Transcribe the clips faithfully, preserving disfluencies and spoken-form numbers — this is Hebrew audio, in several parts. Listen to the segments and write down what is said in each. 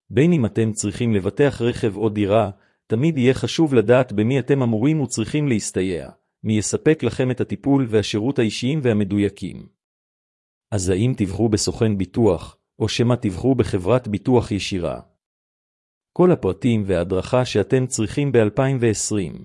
בין אם אתם צריכים לבטח רכב או דירה, תמיד יהיה חשוב לדעת במי אתם אמורים וצריכים להסתייע, מי יספק לכם את הטיפול והשירות האישיים והמדויקים. אז האם תבחרו בסוכן ביטוח, או שמה תבחרו בחברת ביטוח ישירה? כל הפרטים וההדרכה שאתם צריכים ב-אלפיים ועשרים.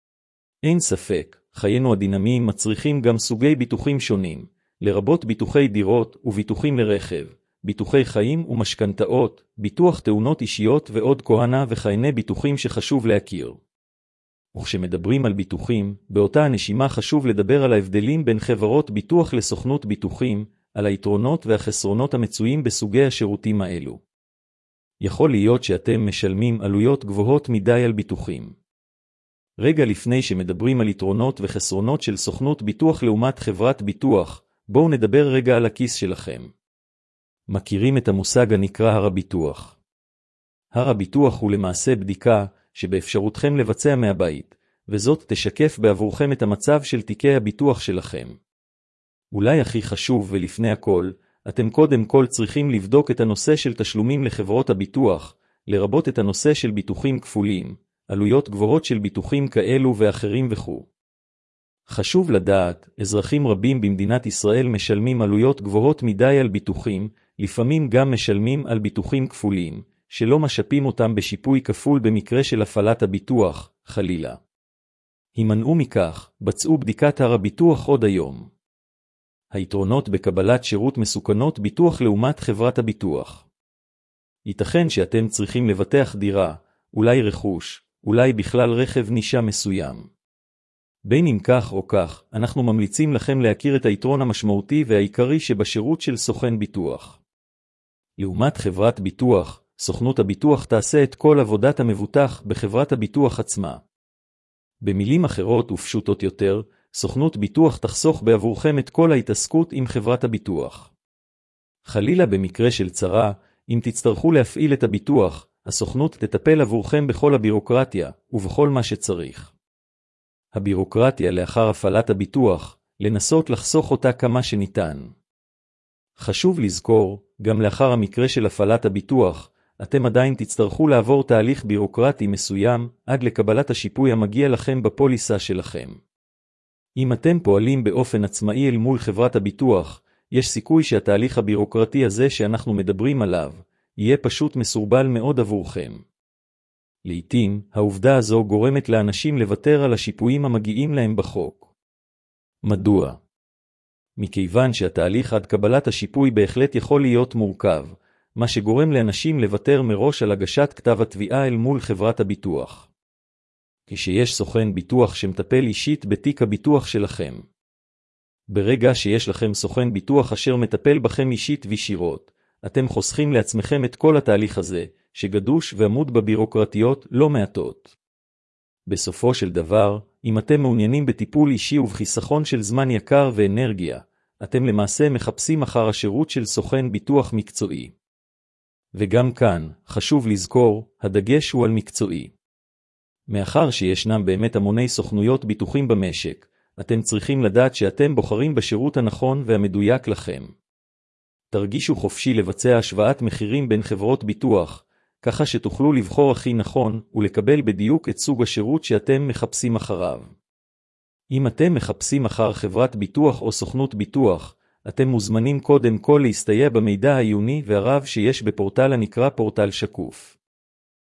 אין ספק, חיינו הדינמיים מצריכים גם סוגי ביטוחים שונים, לרבות ביטוחי דירות וביטוחים לרכב, ביטוחי חיים ומשכנתאות, ביטוח תאונות אישיות ועוד כהנה וכהנה ביטוחים שחשוב להכיר. וכשמדברים על ביטוחים, באותה הנשימה חשוב לדבר על ההבדלים בין חברות ביטוח לסוכנות ביטוחים, על היתרונות והחסרונות המצויים בסוגי השירותים האלו. יכול להיות שאתם משלמים עלויות גבוהות מדי על ביטוחים. רגע לפני שמדברים על יתרונות וחסרונות של סוכנות ביטוח לעומת חברת ביטוח, בואו נדבר רגע על הכיס שלכם. מכירים את המושג הנקרא הר הביטוח. הר הביטוח הוא למעשה בדיקה שבאפשרותכם לבצע מהבית, וזאת תשקף בעבורכם את המצב של תיקי הביטוח שלכם. אולי הכי חשוב ולפני הכל, אתם קודם כל צריכים לבדוק את הנושא של תשלומים לחברות הביטוח, לרבות את הנושא של ביטוחים כפולים, עלויות גבוהות של ביטוחים כאלו ואחרים וכו'. חשוב לדעת, אזרחים רבים במדינת ישראל משלמים עלויות גבוהות מדי על ביטוחים, לפעמים גם משלמים על ביטוחים כפולים, שלא משפים אותם בשיפוי כפול במקרה של הפעלת הביטוח, חלילה. הימנעו מכך, בצעו בדיקת הר הביטוח עוד היום. היתרונות בקבלת שירות מסוכנות ביטוח לעומת חברת הביטוח. ייתכן שאתם צריכים לבטח דירה, אולי רכוש, אולי בכלל רכב נישה מסוים. בין אם כך או כך, אנחנו ממליצים לכם להכיר את היתרון המשמעותי והעיקרי שבשירות של סוכן ביטוח. לעומת חברת ביטוח, סוכנות הביטוח תעשה את כל עבודת המבוטח בחברת הביטוח עצמה. במילים אחרות ופשוטות יותר, סוכנות ביטוח תחסוך בעבורכם את כל ההתעסקות עם חברת הביטוח. חלילה במקרה של צרה, אם תצטרכו להפעיל את הביטוח, הסוכנות תטפל עבורכם בכל הבירוקרטיה ובכל מה שצריך. הבירוקרטיה לאחר הפעלת הביטוח, לנסות לחסוך אותה כמה שניתן. חשוב לזכור, גם לאחר המקרה של הפעלת הביטוח, אתם עדיין תצטרכו לעבור תהליך בירוקרטי מסוים עד לקבלת השיפוי המגיע לכם בפוליסה שלכם. אם אתם פועלים באופן עצמאי אל מול חברת הביטוח, יש סיכוי שהתהליך הבירוקרטי הזה שאנחנו מדברים עליו, יהיה פשוט מסורבל מאוד עבורכם. לעתים, העובדה הזו גורמת לאנשים לוותר על השיפויים המגיעים להם בחוק. מדוע? מכיוון שהתהליך עד קבלת השיפוי בהחלט יכול להיות מורכב, מה שגורם לאנשים לוותר מראש על הגשת כתב התביעה אל מול חברת הביטוח. כשיש סוכן ביטוח שמטפל אישית בתיק הביטוח שלכם. ברגע שיש לכם סוכן ביטוח אשר מטפל בכם אישית וישירות, אתם חוסכים לעצמכם את כל התהליך הזה, שגדוש ועמוד בבירוקרטיות לא מעטות. בסופו של דבר, אם אתם מעוניינים בטיפול אישי ובחיסכון של זמן יקר ואנרגיה, אתם למעשה מחפשים אחר השירות של סוכן ביטוח מקצועי. וגם כאן, חשוב לזכור, הדגש הוא על מקצועי. מאחר שישנם באמת המוני סוכנויות ביטוחים במשק, אתם צריכים לדעת שאתם בוחרים בשירות הנכון והמדויק לכם. תרגישו חופשי לבצע השוואת מחירים בין חברות ביטוח, ככה שתוכלו לבחור הכי נכון ולקבל בדיוק את סוג השירות שאתם מחפשים אחריו. אם אתם מחפשים אחר חברת ביטוח או סוכנות ביטוח, אתם מוזמנים קודם כל להסתייע במידע העיוני והרב שיש בפורטל הנקרא פורטל שקוף.